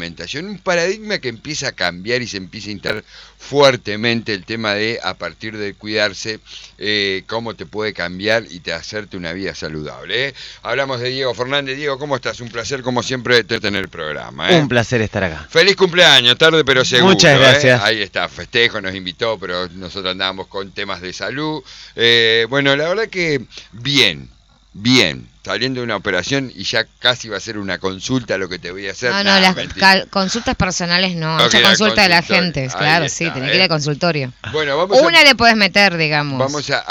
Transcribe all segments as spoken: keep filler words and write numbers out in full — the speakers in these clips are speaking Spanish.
alimentación, un paradigma que empieza a cambiar y se empieza a instalar fuertemente el tema de, a partir de cuidarse, eh, cómo te puede cambiar y te hacerte una vida saludable. ¿eh? Hablamos de Diego Fernández. Diego, ¿cómo estás? Un placer, como siempre, tener el programa. ¿eh? Un placer estar acá. Feliz cumpleaños, tarde pero seguro. Muchas gracias. ¿eh? Ahí está, festejo, nos invitó, pero nosotros andábamos con temas de salud. Eh, bueno, la verdad que bien, bien. Saliendo de una operación y ya casi va a ser una consulta lo que te voy a hacer. No, no, nah, las mentira. consultas personales no, No, mucha que consulta de la consultorio. gente, Ahí claro, está, sí, tenés ¿eh? que ir al consultorio. Bueno, vamos Una a, le podés meter, digamos. vamos a,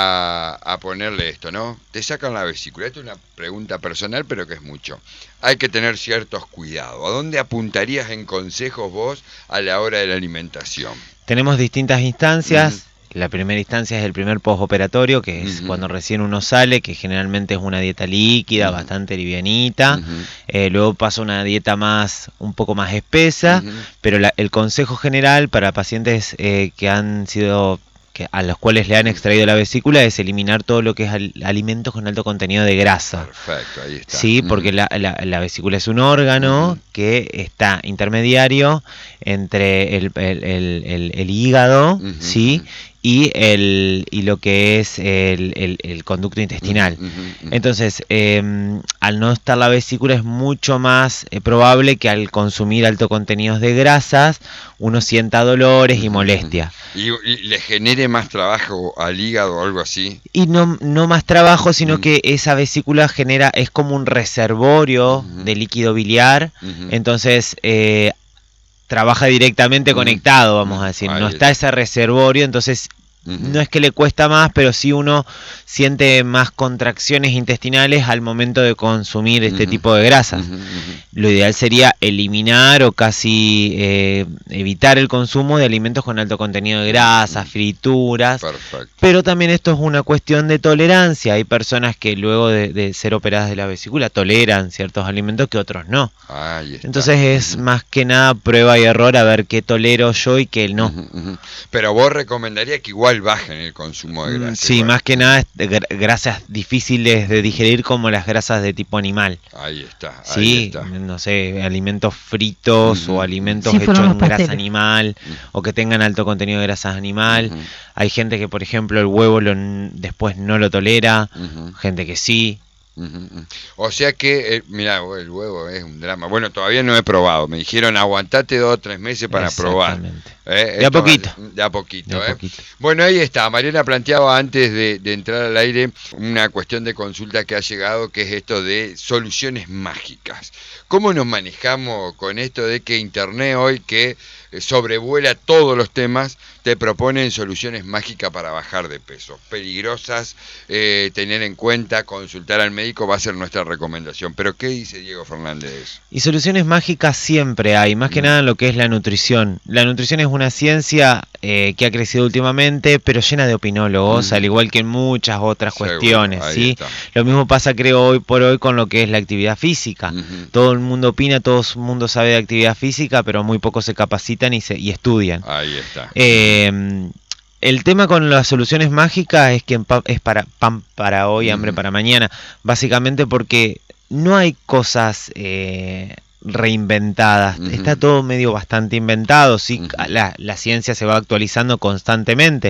a, a, a ponerle esto, ¿no? Te sacan la vesícula. Esto es una pregunta personal, pero que es mucho. Hay que tener ciertos cuidados. ¿A dónde apuntarías en consejos vos a la hora de la alimentación? Tenemos distintas instancias. Mm. La primera instancia es el primer postoperatorio, que es Uh-huh. cuando recién uno sale, que generalmente es una dieta líquida, Uh-huh. bastante livianita. Uh-huh. Eh, luego pasa una dieta más, un poco más espesa, Uh-huh. pero la, el consejo general para pacientes eh, que han sido, que, a los cuales le han extraído la vesícula, es eliminar todo lo que es al, alimentos con alto contenido de grasa. Perfecto, ahí está. Sí, Uh-huh. porque la, la, la vesícula es un órgano Uh-huh. que está intermediario entre el, el, el, el, el hígado, Uh-huh. ¿sí? Y, el, y lo que es el, el, el conducto intestinal. Uh-huh. Uh-huh. Entonces, eh, al no estar la vesícula es mucho más eh, probable que al consumir alto contenidos de grasas uno sienta dolores y molestia. ¿Y, y le genere más trabajo al hígado o algo así? Y no, no más trabajo, sino Uh-huh. que esa vesícula genera, es como un reservorio Uh-huh. de líquido biliar. Uh-huh. Entonces, eh, trabaja directamente Uh-huh. conectado, vamos a decir. Ahí No está. está ese reservorio, entonces Uh-huh. no es que le cuesta más, pero sí uno siente más contracciones intestinales al momento de consumir este Uh-huh. tipo de grasas. Uh-huh. Uh-huh. Lo ideal sería eliminar o casi eh, evitar el consumo de alimentos con alto contenido de grasas, frituras. Perfecto. Pero también esto es una cuestión de tolerancia. Hay personas que luego de, de ser operadas de la vesícula toleran ciertos alimentos que otros no. Ahí está. Entonces es Uh-huh. más que nada prueba y error a ver qué tolero yo y qué no. Uh-huh. Uh-huh. Pero vos recomendarías que igual bajen el consumo de Mm, grasa. Sí, igual. más que nada es de gr- grasas difíciles de digerir como las grasas de tipo animal. Ahí está. Ahí Sí, está. no sé, alimentos fritos Ujú. o alimentos Sí, hechos fueron los en grasa pasteles. animal o que tengan alto contenido de grasas animal. Ujú. Hay gente que, por ejemplo, el huevo lo, n- después no lo tolera, Ujú. gente que sí. Ujú, ujú. O sea que, eh, mirá, el huevo es un drama. Bueno, todavía no he probado. Me dijeron aguantate dos o tres meses para probar. Exactamente. Eh, De a esto va- poquito. De a poquito, De a eh. poquito. Bueno, ahí está. Mariana planteaba antes de, de entrar al aire una cuestión de consulta que ha llegado, que es esto de soluciones mágicas. ¿Cómo nos manejamos con esto de que Internet hoy, que eh, sobrevuela todos los temas, te proponen soluciones mágicas para bajar de peso? Peligrosas, eh, tener en cuenta, consultar al médico va a ser nuestra recomendación. Pero ¿qué dice Diego Fernández de eso? Y soluciones mágicas siempre hay, más que Mm. nada en lo que es la nutrición. La nutrición es una ciencia eh, que ha crecido últimamente, pero llena de opinólogos, Mm. al igual que en muchas otras Seguro, cuestiones, ahí ¿sí? está. Lo mismo pasa, creo, hoy por hoy con lo que es la actividad física. Ujú. Todo el mundo opina, todo el mundo sabe de actividad física, pero muy pocos se capacitan y, se, y estudian. Ahí está. Eh, el tema con las soluciones mágicas es que en pa- es para pan para hoy, hambre Ujú. para mañana, básicamente porque no hay cosas eh, reinventadas, Ujú. está todo medio bastante inventado, sí, Ujú. la, la ciencia se va actualizando constantemente,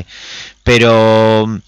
pero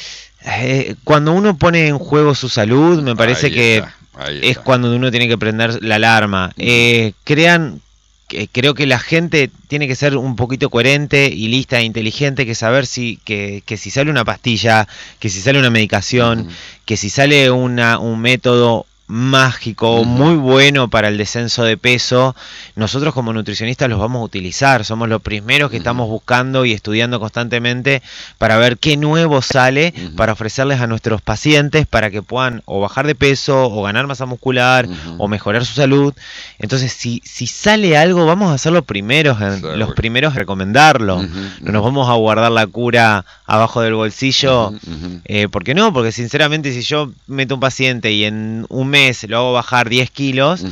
eh, cuando uno pone en juego su salud, me parece Ahí que está, ahí es está. cuando uno tiene que prender la alarma. Ujú. Eh, crean, que, creo que la gente tiene que ser un poquito coherente y lista e inteligente, que saber si que, que si sale una pastilla, que si sale una medicación, Ujú. que si sale una, un método mágico, Ujú. muy bueno para el descenso de peso, nosotros como nutricionistas los vamos a utilizar, somos los primeros que Ujú. estamos buscando y estudiando constantemente para ver qué nuevo sale, Ujú. para ofrecerles a nuestros pacientes para que puedan o bajar de peso o ganar masa muscular Ujú. o mejorar su salud. Entonces, si, si sale algo, vamos a ser los primeros, en, Seguro. los primeros en recomendarlo. Ujú, No nos vamos a guardar la cura abajo del bolsillo. Ujú, ujú. Eh, ¿Por qué no? Porque sinceramente si yo meto un paciente y en un mes lo hago bajar diez kilos, Ujú.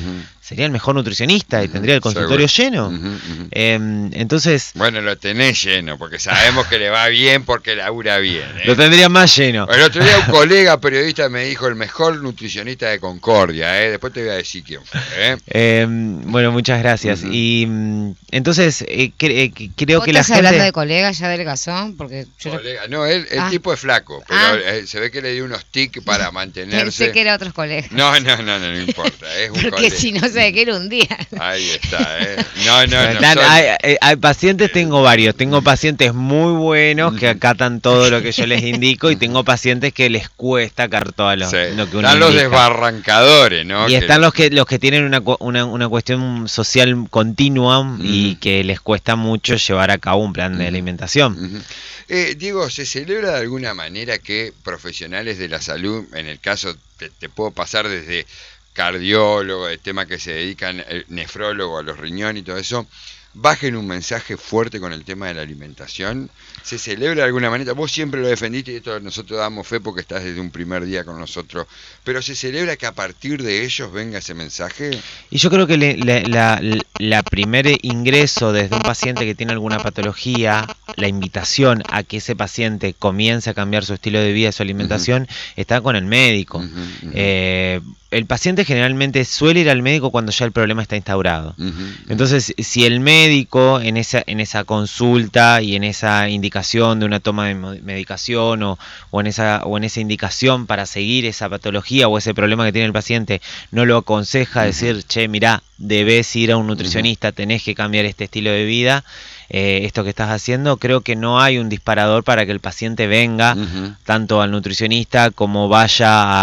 sería el mejor nutricionista y Ujú, tendría el consultorio seguro. lleno. Ujú, ujú. Eh, entonces, Bueno, lo tenés lleno, porque sabemos que le va bien porque labura bien. ¿eh? lo tendría más lleno. El otro día un colega periodista me dijo el mejor nutricionista de Concordia, ¿eh? Después te voy a decir quién fue. ¿eh? Eh, bueno, muchas gracias. Ujú. Y mm, entonces, eh, cre- eh, que- creo ¿Vos que la estás hablando gente... de colegas ya adelgazó? Porque yo lo- Colega- No, él, el Ah. tipo es flaco, pero Ah. eh, se ve que le dio unos tics para mantenerse. pensé que eran otros colegas. No, no, no, no, no importa, es un Porque colega. si no sé de qué era un día. Ahí está, ¿eh? No, no, no. Dan, son- hay, hay- hay pacientes, tengo varios. Tengo pacientes muy buenos que Ujú. acatan todo lo que yo les indico y tengo pacientes que les cuesta acatar todo lo, Sí. lo que uno Están los indica. desbarrancadores, ¿no? Y Que- están los que los que tienen una, cu- una, una cuestión social continua y Ujú. que les cuesta mucho llevar a cabo un plan de Ujú. alimentación. Ujú. Eh, Diego, ¿se celebra de alguna manera que profesionales de la salud, en el caso, te, te puedo pasar desde cardiólogo, el tema que se dedican, el nefrólogo a los riñones y todo eso, bajen un mensaje fuerte con el tema de la alimentación? ¿Se celebra de alguna manera? Vos siempre lo defendiste y esto nosotros damos fe porque estás desde un primer día con nosotros, pero ¿se celebra que a partir de ellos venga ese mensaje? Y yo creo que le- le- la, la, la primer ingreso desde un paciente que tiene alguna patología, la invitación a que ese paciente comience a cambiar su estilo de vida, su alimentación, está con el médico. Ujú, ujú. Eh, el paciente generalmente suele ir al médico cuando ya el problema está instaurado. Ujú, ujú. Entonces, si el médico en esa, en esa consulta y en esa indicación de una toma de mo- medicación o, o, en esa, o en esa indicación para seguir esa patología o ese problema que tiene el paciente, no lo aconseja, Ujú. decir, che, mirá, debes ir a un nutricionista, tenés que cambiar este estilo de vida, eh, esto que estás haciendo, creo que no hay un disparador para que el paciente venga Ujú. tanto al nutricionista como vaya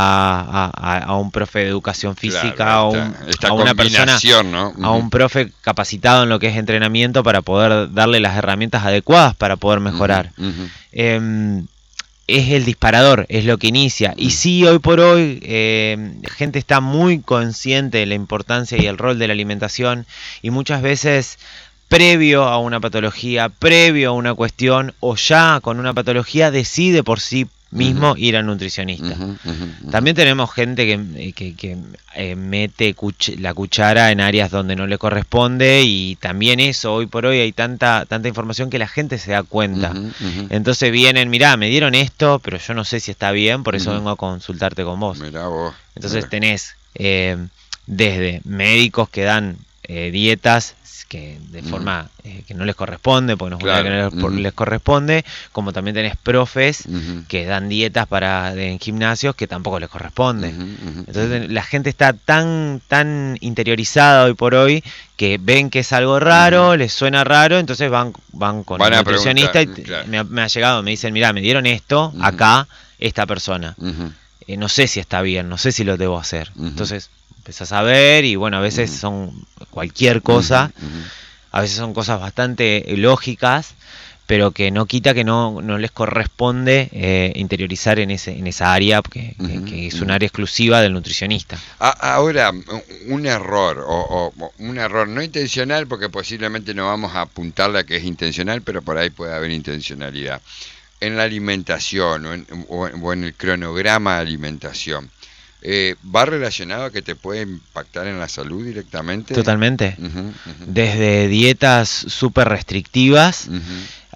a, a- a un profe de educación física, Claro, a, esta- un- esta a una persona, combinación, ¿no? a un profe capacitado en lo que es entrenamiento para poder darle las herramientas adecuadas para poder mejorar. Ujú, ujú. Eh, es el disparador, es lo que inicia. Y Mm. sí, hoy por hoy, eh, la gente está muy consciente de la importancia y el rol de la alimentación y muchas veces previo a una patología, previo a una cuestión o ya con una patología decide por sí mismo Ujú. ir al nutricionista. Ujú, ujú, ujú. También tenemos gente que, que, que, eh, mete cuch la cuchara en áreas donde no le corresponde y también eso, hoy por hoy hay tanta, tanta información que la gente se da cuenta. Ujú, ujú. Entonces vienen, mirá, me dieron esto, pero yo no sé si está bien, por eso Ujú. vengo a consultarte con vos. Mirá vos. Entonces Mirá. tenés eh, desde médicos que dan eh, dietas que de Ujú. forma eh, que no les corresponde, porque no es una Claro. que no les, por- Ujú. les corresponde, como también tenés profes Ujú. que dan dietas para de- en gimnasios que tampoco les corresponde. Ujú, ujú, Entonces ujú. la gente está tan tan interiorizada hoy por hoy que ven que es algo raro, Ujú. les suena raro, entonces van van con Van el a nutricionista y preguntar, te- claro. me, ha, me ha llegado, me dicen, mirá, me dieron esto Ujú. acá, esta persona. Ujú. Eh, no sé si está bien, no sé si lo debo hacer. Ujú. Entonces empezás a ver y bueno, a veces Ujú. son cualquier cosa, Ujú, ujú. a veces son cosas bastante lógicas, pero que no quita que no, no les corresponde eh, interiorizar en, ese, en esa área, que, que- Ujú, que es ujú. un área exclusiva del nutricionista. A- Ahora, un error, o, o- o un error no intencional, porque posiblemente no vamos a apuntarle a que es intencional, pero por ahí puede haber intencionalidad. En la alimentación o en, o en- o en el cronograma de alimentación, eh, ¿va relacionado a que te puede impactar en la salud directamente? Totalmente. Ujú, ujú, Desde dietas súper restrictivas ujú,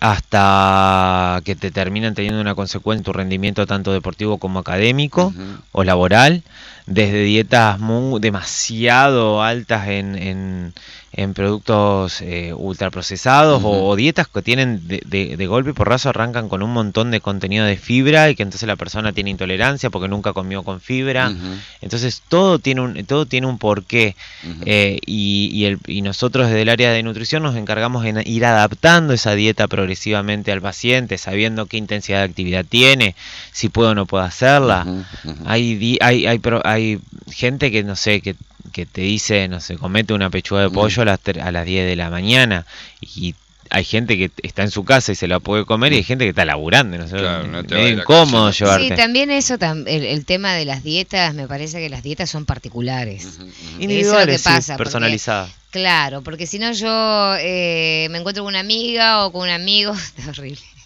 hasta que te terminan teniendo una consecuencia en tu rendimiento tanto deportivo como académico ujú, o laboral, desde dietas muy, demasiado altas en, en, en productos eh, ultraprocesados ujú. o, o dietas que tienen de, de, de golpe y porrazo arrancan con un montón de contenido de fibra y que entonces la persona tiene intolerancia porque nunca comió con fibra. Ujú, Entonces todo tiene un, todo tiene un porqué. ujú. Eh, y, y, el, y nosotros desde el área de nutrición nos encargamos de ir adaptando esa dieta progresivamente al paciente, sabiendo qué intensidad de actividad tiene, si puede o no puede hacerla. Ujú, ujú. Hay, di- hay, hay, pro- hay gente que, no sé, que, que te dice, no sé, comete una pechuga de Mm. pollo a las, tre- a las diez de la mañana y hay gente que está en su casa y se la puede comer y hay gente que está laburando, ¿no? Claro, no te medio va a ir a incómodo cocinar. llevarte. Sí, también eso, tam- el, el tema de las dietas, me parece que las dietas son particulares. Ujú, ujú. Individuales, Eso es lo que pasa, sí, porque- personalizadas. Claro, porque si no yo eh, me encuentro con una amiga o con un amigo, está horrible.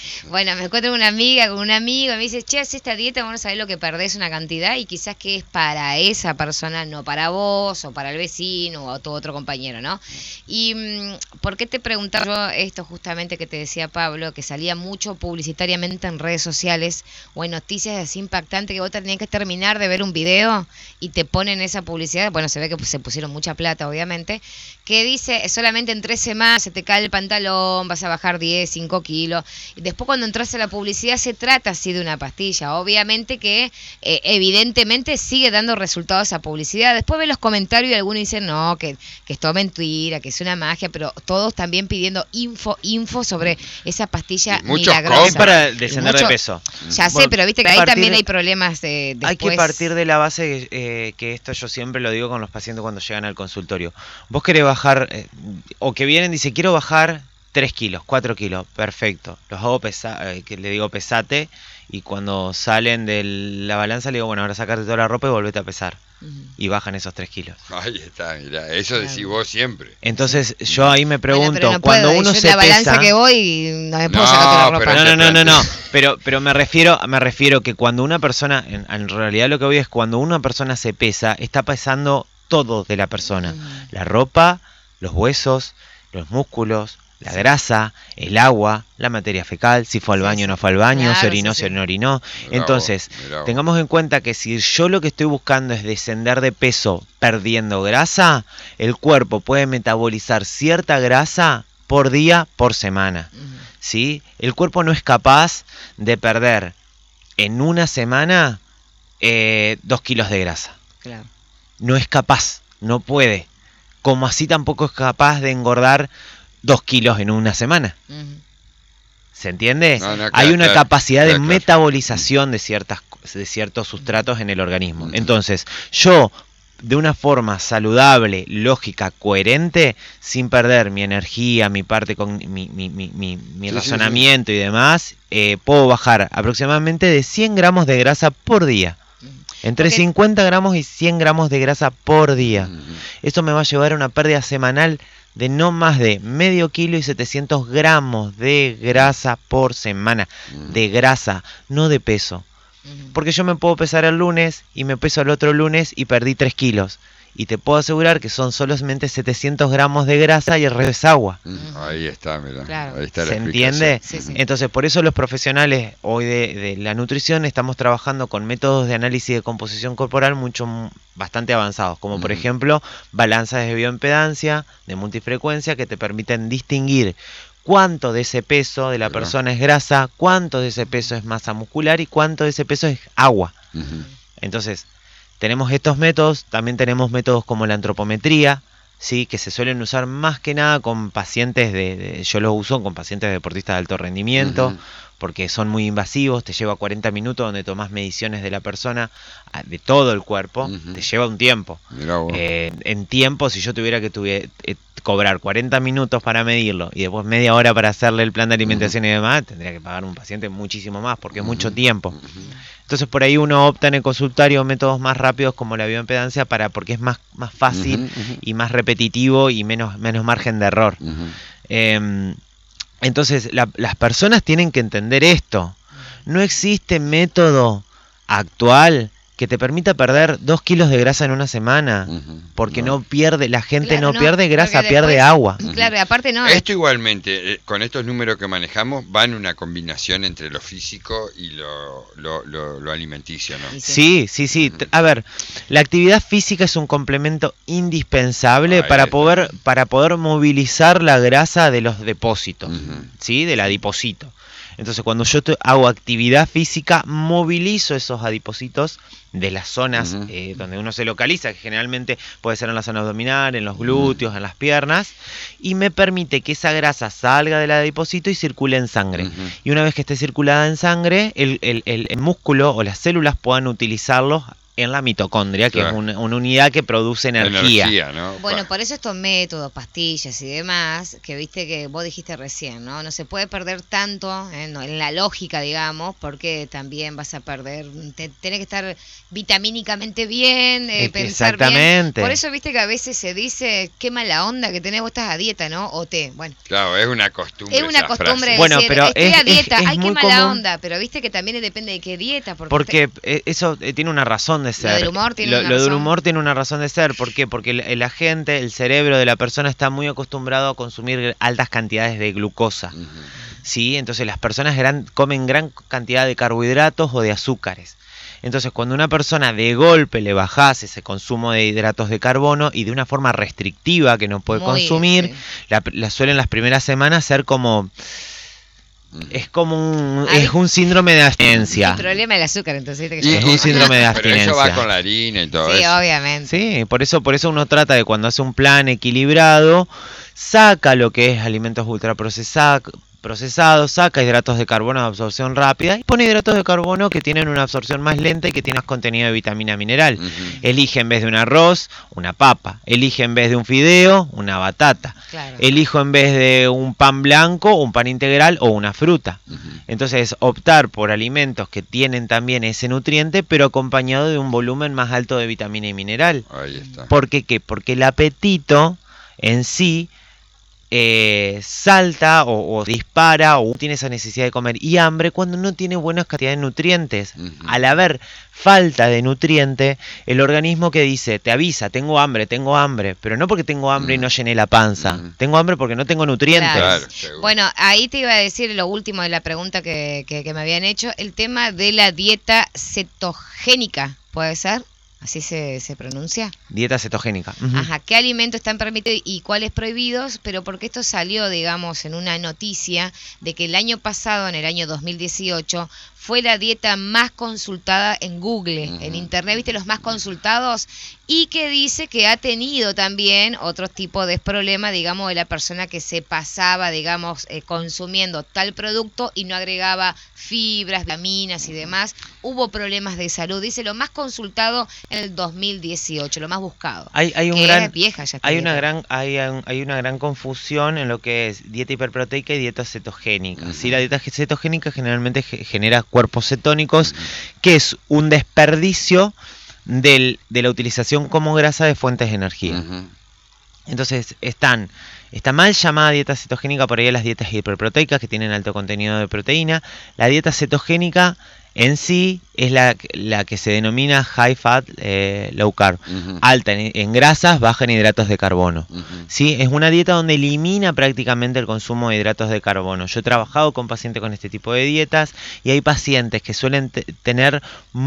Bueno, me encuentro con una amiga, con un amigo, y me dice, che, haz esta dieta, vamos a ver lo que perdés una cantidad y quizás que es para esa persona, no para vos, o para el vecino, o a tu otro compañero, ¿no? Y mm, ¿por qué te preguntaba yo esto justamente que te decía Pablo, que salía mucho publicitariamente en redes sociales o en noticias así impactantes que vos tenías que terminar de ver un video y te ponen esa publicidad? Bueno, se ve que se pusieron mucha plata, obviamente, que dice, solamente en tres semanas se te cae el pantalón, vas a bajar diez, cinco kilos. Y después cuando entras a la publicidad se trata así de una pastilla. Obviamente que eh, evidentemente sigue dando resultados esa publicidad. Después ves los comentarios y algunos dicen, no, que, que es todo mentira, que es una magia, pero todos también pidiendo info, info sobre esa pastilla milagrosa. Es para descender Mucho, de peso. Ya sé, bueno, pero viste que ahí partir, también hay problemas de, después. Hay que partir de la base eh, que esto yo siempre lo digo con los pacientes cuando llegan al consultorio. Vos querés bajar, eh, o que vienen y dicen, quiero bajar tres kilos, cuatro kilos, perfecto. Los hago pesar, eh, que le digo pesate, y cuando salen de la balanza le digo, bueno, ahora sacarte toda la ropa y volvete a pesar. Uh-huh. Y bajan esos tres kilos. Ahí está, mirá, eso claro. Decís vos siempre. Entonces yo ahí me pregunto, bueno, no cuando puedo, uno yo se la balanza pesa, que voy no me puedo no, sacar toda la ropa. No, no, no, no, no, pero, pero me refiero, me refiero que cuando una persona, en, en realidad lo que voy es cuando una persona se pesa, está pesando todo de la persona. Uh-huh. La ropa, los huesos, los músculos, la grasa, el agua, la materia fecal, si fue al baño o no fue al baño, claro, se orinó, sí, sí. se no orinó. Mirá Entonces, vos, mirá vos. Tengamos en cuenta que si yo lo que estoy buscando es descender de peso perdiendo grasa, el cuerpo puede metabolizar cierta grasa por día, por semana. Uh-huh. ¿Sí? El cuerpo no es capaz de perder en una semana eh, dos kilos de grasa. Claro. No es capaz, no puede. Como así tampoco es capaz de engordar dos kilos en una semana. Uh-huh. ¿Se entiende? No, no, claro, Hay una claro, capacidad claro, de claro. metabolización de ciertas de ciertos sustratos en el organismo. Uh-huh. Entonces, yo, de una forma saludable, lógica, coherente, sin perder mi energía, mi parte con mi, mi, mi, mi, mi sí, razonamiento sí, sí. y demás, eh, puedo bajar aproximadamente de cien gramos de grasa por día. Entre okay. cincuenta gramos y cien gramos de grasa por día. Uh-huh. Esto me va a llevar a una pérdida semanal de no más de medio kilo y setecientos gramos de grasa por semana. Uh-huh. De grasa, no de peso. Uh-huh. Porque yo me puedo pesar el lunes y me peso el otro lunes y perdí tres kilos. Y te puedo asegurar que son solamente setecientos gramos de grasa y el resto es agua. Uh-huh. Ahí está, mirá. Claro. Ahí está la ¿Se entiende? Sí, sí. Entonces, por eso los profesionales hoy de, de la nutrición estamos trabajando con métodos de análisis de composición corporal mucho bastante avanzados, como uh-huh. por ejemplo balanzas de bioimpedancia, de multifrecuencia, que te permiten distinguir cuánto de ese peso de la Pero. persona es grasa, cuánto de ese peso es masa muscular y cuánto de ese peso es agua. Uh-huh. Entonces, tenemos estos métodos, también tenemos métodos como la antropometría, ¿sí? Que se suelen usar más que nada con pacientes, de, de yo los uso con pacientes deportistas de alto rendimiento, uh-huh. porque son muy invasivos, te lleva cuarenta minutos donde tomás mediciones de la persona, de todo el cuerpo, uh-huh. te lleva un tiempo. Eh, en tiempo, si yo tuviera que tuviera, eh, cobrar cuarenta minutos para medirlo y después media hora para hacerle el plan de alimentación uh-huh. y demás, tendría que pagar un paciente muchísimo más, porque uh-huh. es mucho tiempo. Uh-huh. Entonces por ahí uno opta en el consultorio métodos más rápidos como la bioimpedancia para porque es más, más fácil uh-huh, uh-huh. y más repetitivo y menos, menos margen de error. Uh-huh. Eh, entonces la, las personas tienen que entender esto. No existe método actual que te permita perder dos kilos de grasa en una semana, uh-huh, porque no. no pierde, la gente claro, no, no pierde grasa, después, pierde agua. Claro, y aparte no. Esto igualmente, eh, con estos números que manejamos, va en una combinación entre lo físico y lo, lo, lo, lo alimenticio, ¿no? Sí, sí, sí. Uh-huh. A ver, la actividad física es un complemento indispensable ah, para poder, para poder movilizar la grasa de los depósitos, uh-huh. ¿sí? Del adipocito. Entonces, cuando yo te hago actividad física, movilizo esos adipocitos de las zonas uh-huh. eh, donde uno se localiza, que generalmente puede ser en la zona abdominal, en los glúteos, uh-huh. en las piernas, y me permite que esa grasa salga del adipocito y circule en sangre. Uh-huh. Y una vez que esté circulada en sangre, el, el, el, el músculo o las células puedan utilizarlos en la mitocondria, que Claro. es una, una unidad que produce energía. Energía, ¿no? Bueno, Pa- por eso estos métodos, pastillas y demás, que viste que vos dijiste recién, ¿no? No se puede perder tanto en, en la lógica, digamos, porque también vas a perder, te, tenés que estar vitamínicamente bien, eh, Eh, pensar bien. exactamente. Por eso viste que a veces se dice, qué mala onda que tenés, vos estás a dieta, ¿no? O te, bueno. Claro, es una costumbre. Es una esa costumbre frase. de Bueno, decir, pero estoy es- a es- dieta, es ay, qué muy mala común. onda, pero viste que también depende de qué dieta. Porque, Porque eh, eso eh, tiene una razón de ser. del humor tiene lo, una lo del razón. humor tiene una razón de ser. ¿Por qué? Porque el, el agente, el cerebro de la persona está muy acostumbrado a consumir altas cantidades de glucosa. Ujú. ¿Sí? Entonces las personas gran, comen gran cantidad de carbohidratos o de azúcares. Entonces cuando una persona de golpe le bajase ese consumo de hidratos de carbono y de una forma restrictiva que no puede Muy, consumir, sí. la, la suelen las primeras semanas ser como... Ujú. Es como un, Ay. es un síndrome de abstinencia. El problema del azúcar, entonces, viste que Y- yo- Es un y- síndrome de Pero eso va abstinencia. con la harina y todo Sí, eso. obviamente. Sí, por eso, por eso uno trata de cuando hace un plan equilibrado, saca lo que es alimentos ultraprocesados, procesados, saca hidratos de carbono de absorción rápida y pone hidratos de carbono que tienen una absorción más lenta y que tienen más contenido de vitamina mineral. Ujú. Elige en vez de un arroz, una papa. Elige en vez de un fideo, una batata. Claro. Elijo en vez de un pan blanco, un pan integral o una fruta. Ujú. Entonces, optar por alimentos que tienen también ese nutriente, pero acompañado de un volumen más alto de vitamina y mineral. Ahí está. ¿Por qué qué? Porque el apetito en sí eh, salta o, o dispara o tiene esa necesidad de comer y hambre cuando no tiene buenas cantidades de nutrientes. Ujú. Al haber falta de nutriente, el organismo que dice, te avisa, tengo hambre, tengo hambre, pero no porque tengo hambre y no llené la panza, Ujú. tengo hambre porque no tengo nutrientes. Claro. Claro, seguro. Bueno, ahí te iba a decir lo último de la pregunta que, que, que me habían hecho, el tema de la dieta cetogénica, ¿puede ser? ¿Así se, se pronuncia? Dieta cetogénica. Ujú. Ajá, ¿qué alimentos están permitidos y cuáles prohibidos? Pero porque esto salió, digamos, en una noticia de que el año pasado, en el año dos mil dieciocho, fue la dieta más consultada en Google, Ujú. en Internet, ¿viste? Los más consultados, y que dice que ha tenido también otros tipos de problemas, digamos, de la persona que se pasaba, digamos, eh, consumiendo tal producto y no agregaba fibras, vitaminas y demás. Hubo problemas de salud, dice lo más consultado en el dos mil dieciocho, lo más buscado. Hay, hay un que gran, es vieja ya esta hay una dieta. gran, hay, un- hay una gran confusión en lo que es dieta hiperproteica y dieta cetogénica. Ujú. ¿Sí? La dieta cetogénica generalmente ge- genera cuerpos cetónicos, Ujú. que es un desperdicio del, de la utilización como grasa de fuentes de energía. Ujú. Entonces están, está mal llamada dieta cetogénica por ahí las dietas hiperproteicas que tienen alto contenido de proteína. La dieta cetogénica en sí es la, la que se denomina high fat, eh, low carb, Ujú. alta en, en grasas, baja en hidratos de carbono. Ujú. ¿Sí? Es una dieta donde elimina prácticamente el consumo de hidratos de carbono. Yo he trabajado con pacientes con este tipo de dietas y hay pacientes que suelen te- tener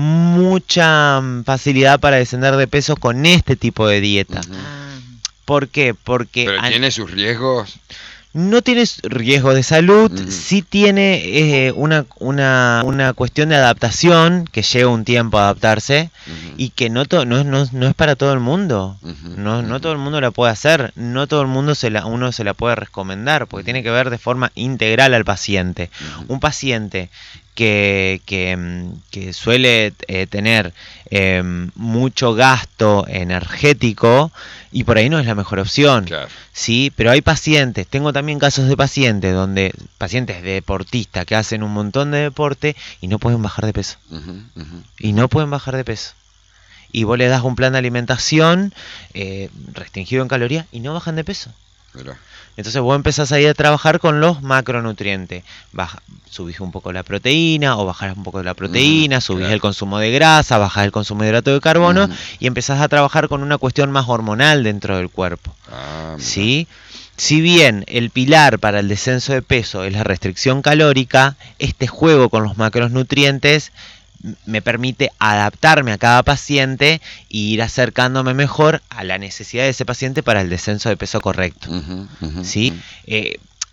mucha mm, facilidad para descender de peso con este tipo de dieta. Ujú. Ah, ¿Por qué? Porque Pero an- tiene sus riesgos. no tiene riesgo de salud, Ujú. sí tiene eh, una, una, una cuestión de adaptación, que lleva un tiempo a adaptarse, Ujú. y que no, to- no, es- no, no es para todo el mundo. Ujú. No, no Ujú. todo el mundo la puede hacer, no todo el mundo se la, uno se la puede recomendar, porque Ujú. tiene que ver de forma integral al paciente. Ujú. Un paciente que, que, mm, que suele eh, tener eh, mucho gasto energético, y por ahí no es la mejor opción. Claro. Sí, pero hay pacientes, tengo también casos de pacientes donde pacientes deportistas que hacen un montón de deporte y no pueden bajar de peso. Ujú. Ujú. Y no pueden bajar de peso. Y vos le das un plan de alimentación eh, restringido en calorías y no bajan de peso. Mirá. Entonces vos empezás ahí a trabajar con los macronutrientes. Baja, subís un poco la proteína o bajás un poco de la proteína, Ujú, subís claro. el consumo de grasa, bajás el consumo de hidrato de carbono Ujú. y empezás a trabajar con una cuestión más hormonal dentro del cuerpo. Ah, mirá. ¿Sí? Si bien el pilar para el descenso de peso es la restricción calórica, este juego con los macronutrientes m- me permite adaptarme a cada paciente e ir acercándome mejor a la necesidad de ese paciente para el descenso de peso correcto. Ujú. Ujú. ¿Sí? Ujú. Eh,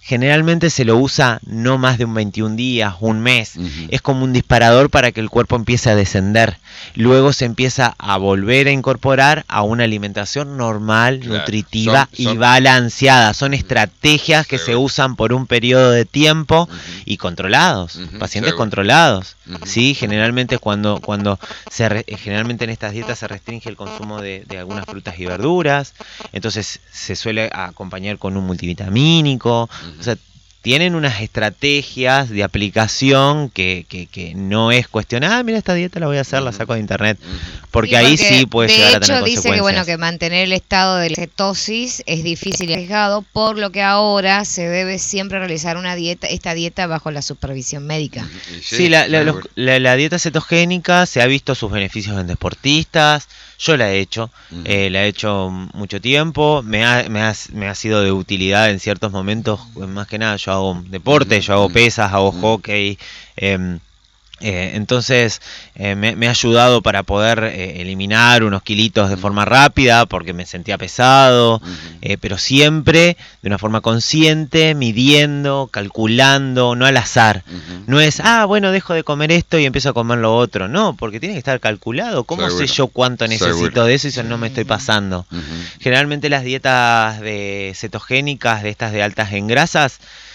generalmente se lo usa no más de un veintiún días, un mes. Ujú. Es como un disparador para que el cuerpo empiece a descender. Luego se empieza a volver a incorporar a una alimentación normal, Claro. nutritiva Son- son- y balanceada. Son estrategias que se Seguro. usan por un periodo de tiempo Ujú. y controlados, Ujú, pacientes seguro. controlados. Ujú. Sí, generalmente cuando cuando se re- generalmente en estas dietas se restringe el consumo de, de algunas frutas y verduras, entonces se suele acompañar con un multivitamínico. Ujú. O sea, tienen unas estrategias de aplicación que, que, que no es cuestión, ah, mira, esta dieta la voy a hacer, la Ujú. saco de internet, Ujú. porque Sí, ahí porque sí puede de llegar a hecho tener dice consecuencias. que bueno que mantener el estado de cetosis es difícil y arriesgado, por lo que ahora se debe siempre realizar una dieta, esta dieta bajo la supervisión médica. Y Sí, la, la, los- seguro. la- la dieta cetogénica se ha visto sus beneficios en deportistas. Yo la he hecho, Ujú. eh, la he hecho mucho tiempo, me ha, me, ha, me ha sido de utilidad en ciertos momentos, más que nada yo hago deporte, Ujú, yo hago ujú, pesas, hago ujú. hockey, em, eh, entonces eh, me, me ha ayudado para poder eh, eliminar unos kilitos de Ujú. forma rápida porque me sentía pesado, Ujú. eh, pero siempre de una forma consciente, midiendo, calculando, no al azar. Ujú. No es, ah, bueno, dejo de comer esto y empiezo a comer lo otro. No, porque tiene que estar calculado. ¿Cómo Seguro. sé yo cuánto necesito Seguro. de eso y si no me estoy pasando? Ujú. Generalmente las dietas de cetogénicas, de estas de altas en grasas,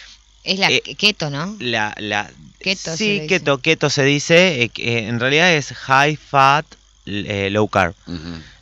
Es la Eh, keto, ¿no? la, la, Keto se sí, le dice. keto, keto se dice, eh, que, eh, en realidad es high fat, eh, low carb. Ujú.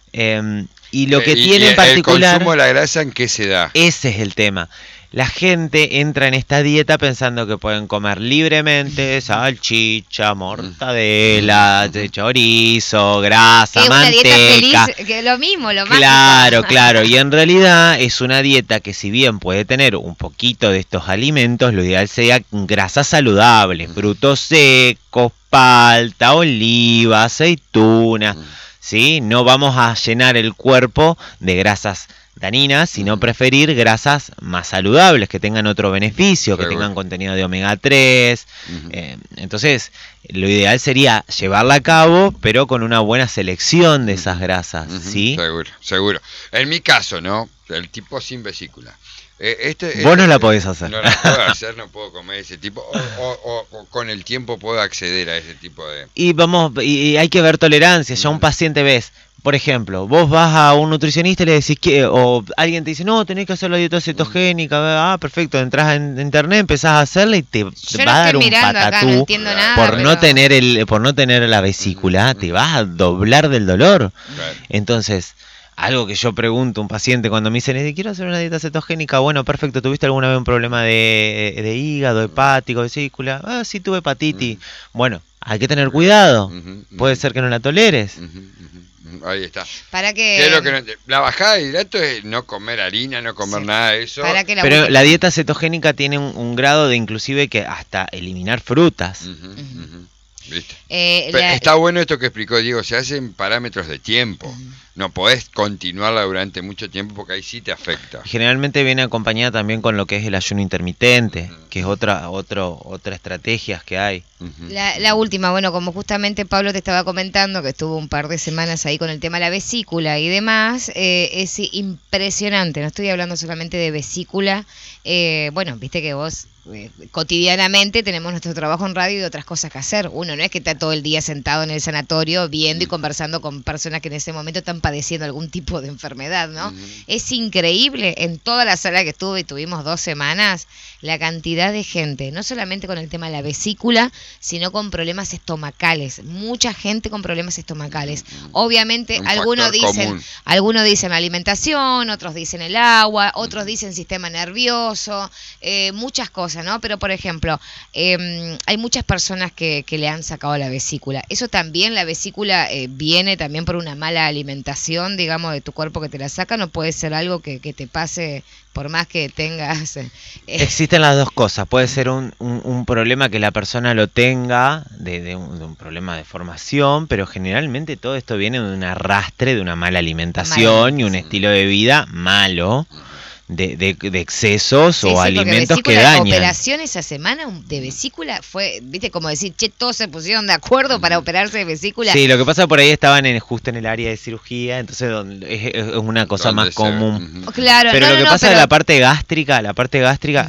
Em, y lo que Eh, y- tiene y en particular, el consumo de la grasa, ¿en qué se da? ese es el tema. La gente entra en esta dieta pensando que pueden comer libremente salchicha, mortadela, Ujú. chorizo, grasa, Es una dieta manteca. feliz, que lo mismo, lo Claro, mágico. claro. Y en realidad es una dieta que si bien puede tener un poquito de estos alimentos, lo ideal sería grasas saludables, frutos secos, palta, oliva, aceituna. Ujú. ¿Sí? No vamos a llenar el cuerpo de grasas dañinas, sino Ujú. preferir grasas más saludables, que tengan otro beneficio, que Seguro. tengan contenido de omega tres. Ujú. Eh, entonces, lo ideal sería llevarla a cabo, pero con una buena selección de esas grasas, Ujú. ¿sí? Seguro, seguro. En mi caso, ¿no? El tipo sin vesícula. Eh, este, Vos este- no la podés hacer. No la puedo hacer, no puedo comer ese tipo. O, o- o- o con el tiempo puedo acceder a ese tipo de... Y vamos, y, y hay que ver tolerancia. Ya un paciente ves, por ejemplo, vos vas a un nutricionista y le decís que, o alguien te dice, no, tenés que hacer la dieta cetogénica. Ah, perfecto, entras en internet, empezás a hacerla y te, Yo te lo va a dar estoy un mirando acá, no patatú. entiendo Claro. nada. Por pero- no tener el, por no tener la vesícula, Ujú, te ujú. vas a doblar del dolor. Claro. Entonces, algo que yo pregunto a un paciente cuando me dicen, quiero hacer una dieta cetogénica, bueno, perfecto, ¿tuviste alguna vez un problema de, de hígado, hepático, vesícula? Ah, sí, tuve hepatitis. Ujú. Bueno, hay que tener cuidado. Ujú, ujú. Puede ser que no la toleres. Ujú, ujú, ujú. Ahí está. Para que, ¿Qué es lo que no- la bajada de hidratos es no comer harina, no comer Sí. nada de eso. para que la Pero busque- la dieta cetogénica tiene un, un grado de inclusive que hasta eliminar frutas. Ujú, ujú. ¿Viste? eh, Pero la- está bueno esto que explicó Diego, se hacen parámetros de tiempo. Ujú. No podés continuarla durante mucho tiempo porque ahí sí te afecta. Generalmente viene acompañada también con lo que es el ayuno intermitente, Ujú. que es otra, otro, otra estrategias que hay. Ujú. La, la última, bueno, como justamente Pablo te estaba comentando, que estuvo un par de semanas ahí con el tema de la vesícula y demás, eh, es impresionante, no estoy hablando solamente de vesícula, eh, bueno, viste que vos eh, cotidianamente tenemos nuestro trabajo en radio y otras cosas que hacer. Uno no es que está todo el día sentado en el sanatorio viendo y conversando con personas que en ese momento están padeciendo algún tipo de enfermedad, ¿no? Ujú. Es increíble, en toda la sala que estuve y tuvimos dos semanas, la cantidad de gente, no solamente con el tema de la vesícula, sino con problemas estomacales. Mucha gente con problemas estomacales. Obviamente, Un algunos factor dicen, común. algunos dicen la alimentación, otros dicen el agua, otros dicen sistema nervioso, eh, muchas cosas, ¿no? Pero, por ejemplo, eh, hay muchas personas que, que le han sacado la vesícula. Eso también, la vesícula eh, viene también por una mala alimentación, digamos, de tu cuerpo que te la saca, no puede ser algo que, que te pase por más que tengas... eh, Existen las dos cosas. Puede ser un, un, un problema que la persona lo tenga, de, de, un, de un problema de formación, pero generalmente todo esto viene de un arrastre, de una mala alimentación, Mala y un alimentación. estilo de vida malo, de, de, de excesos Sí, o sí, porque alimentos que vesícula, dañan. operación esa semana de vesícula fue, viste, como decir, che, todos se pusieron de acuerdo para operarse de vesícula. Sí, lo que pasa por ahí estaban en, justo en el área de cirugía, entonces donde es, es una cosa Donde más se- común. ujú. Claro, Pero no, lo no, que no, pasa pero- es la parte gástrica, la parte gástrica, Ujú.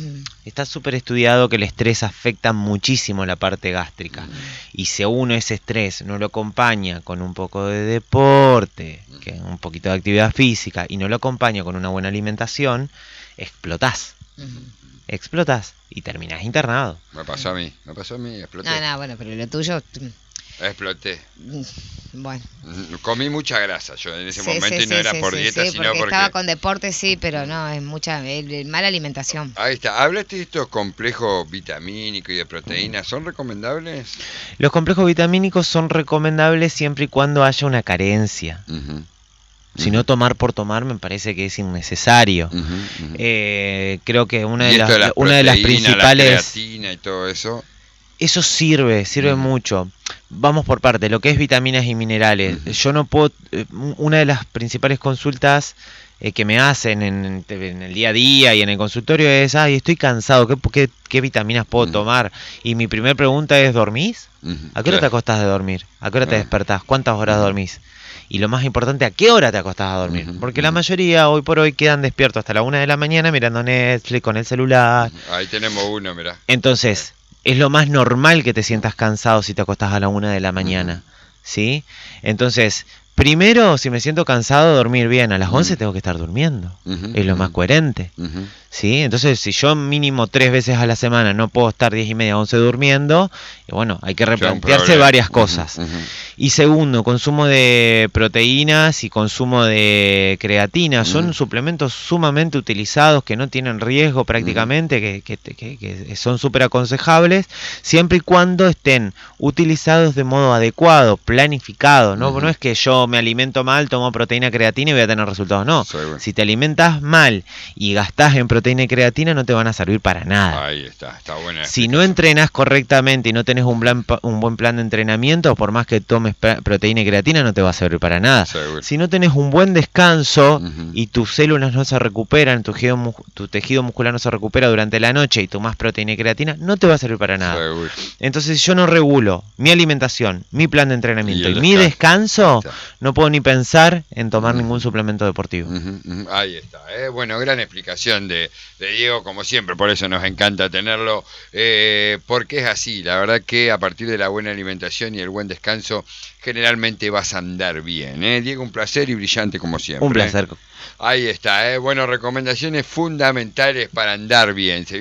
Está súper estudiado que el estrés afecta muchísimo la parte gástrica. Mm. Y si uno ese estrés no lo acompaña con un poco de deporte, mm. que un poquito de actividad física, y no lo acompaña con una buena alimentación, explotás. Mm. Explotás y terminás internado. Me pasó a mí, me pasó a mí, exploté. No, no, bueno, pero lo tuyo... Exploté. Bueno. Comí mucha grasa yo en ese sí, momento sí, y no sí, era sí, por sí, dieta, sí, sino porque, porque... estaba con deporte, sí, pero no, es mucha es mala alimentación. Ahí está. ¿Hablaste de estos complejos vitamínicos y de proteínas? ¿Son recomendables? Los complejos vitamínicos son recomendables siempre y cuando haya una carencia. Uh-huh. Si no, tomar por tomar me parece que es innecesario. Uh-huh, uh-huh. Eh, creo que una de, la, de las una de las principales... La creatina y todo eso... Eso sirve, sirve uh-huh. mucho. Vamos por parte, lo que es vitaminas y minerales. Uh-huh. Yo no puedo... Eh, una de las principales consultas eh, que me hacen en, en el día a día y en el consultorio es, ay, estoy cansado, ¿qué, qué, qué vitaminas puedo uh-huh. tomar? Y mi primera pregunta es, ¿dormís? Uh-huh. ¿A qué hora claro. te acostás de dormir? ¿A qué hora uh-huh. te despertás? ¿Cuántas horas uh-huh. dormís? Y lo más importante, ¿a qué hora te acostás a dormir? Uh-huh, Porque uh-huh. la mayoría hoy por hoy quedan despiertos hasta la una de la mañana mirando Netflix con el celular. Uh-huh. Ahí tenemos uno, mirá. Entonces, es lo más normal que te sientas cansado si te acostás a la una de la mañana, uh-huh. ¿sí? Entonces, primero, si me siento cansado, dormir bien. A las once uh-huh. tengo que estar durmiendo. Uh-huh. Es lo uh-huh. más coherente, uh-huh. ¿sí? Entonces, si yo mínimo tres veces a la semana no puedo estar diez y media, once durmiendo, bueno, hay que replantearse varias cosas. Uh-huh. Uh-huh. Y segundo, consumo de proteínas y consumo de creatina. Uh-huh. Son suplementos sumamente utilizados que no tienen riesgo prácticamente, uh-huh. que, que, que, que son súper aconsejables, siempre y cuando estén utilizados de modo adecuado, planificado, ¿no? Uh-huh. No es que yo me alimento mal, tomo proteína creatina y voy a tener resultados. No, sí, bueno. Si te alimentas mal y gastás en proteína y creatina, no te van a servir para nada. Ahí está, está buena. Si no entrenas correctamente y no tenés un, plan, un buen plan de entrenamiento, por más que tomes proteína y creatina, no te va a servir para nada. Seguro. Si no tenés un buen descanso uh-huh. y tus células no se recuperan, tu tejido, tu tejido muscular no se recupera durante la noche y tomás proteína y creatina, no te va a servir para nada. Seguro. Entonces, si yo no regulo mi alimentación, mi plan de entrenamiento y, y mi descanso, no puedo ni pensar en tomar uh-huh. ningún suplemento deportivo. Uh-huh. Uh-huh. Ahí está. ¿eh? Bueno, gran explicación de, de Diego, como siempre, por eso nos encanta tenerlo, eh, porque es así. La verdad que a partir de la buena alimentación y el buen descanso, generalmente vas a andar bien. ¿eh? Diego, un placer y brillante como siempre. Un placer. ¿eh? Ahí está. ¿eh? Bueno, recomendaciones fundamentales para andar bien.